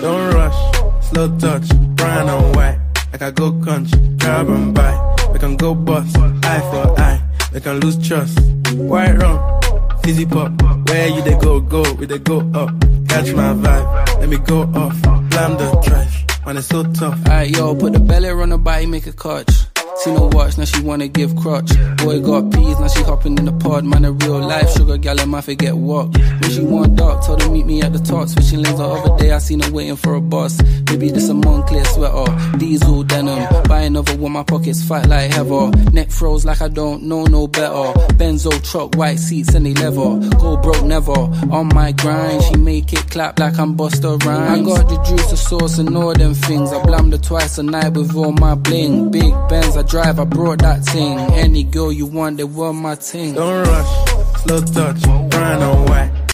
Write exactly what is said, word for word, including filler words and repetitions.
Don't rush, slow touch, brown and white. Like I go country, grab and buy. We can go bust, eye for eye. We can lose trust. White rum, fizzy pop. Where you they go, go, we they go up. Catch my vibe, let me go off. Blam the trash, man it's so tough. Alright yo, put the belly on the body, make a catch. Seen her watch, now she wanna give crutch. Boy got peas, now she hopping in the pod. Man a real life, sugar gal and my forget what. When she want dark, told her meet me at the top. Switching lanes the other day, I seen her waiting for a bus. Maybe this a Moncler sweater, diesel denim. Buy another one, my pockets fat like heather. Neck froze like I don't know no better. Benzo truck, white seats and they leather. Go broke never, on my grind. She make it clap like I'm Busta Rhymes. I got the juice, the sauce and all them things. I blammed her twice a night with all my bling. Big Benz, I drive, I brought that thing. Any girl you want, they want my ting. Don't rush, slow touch, brown and white.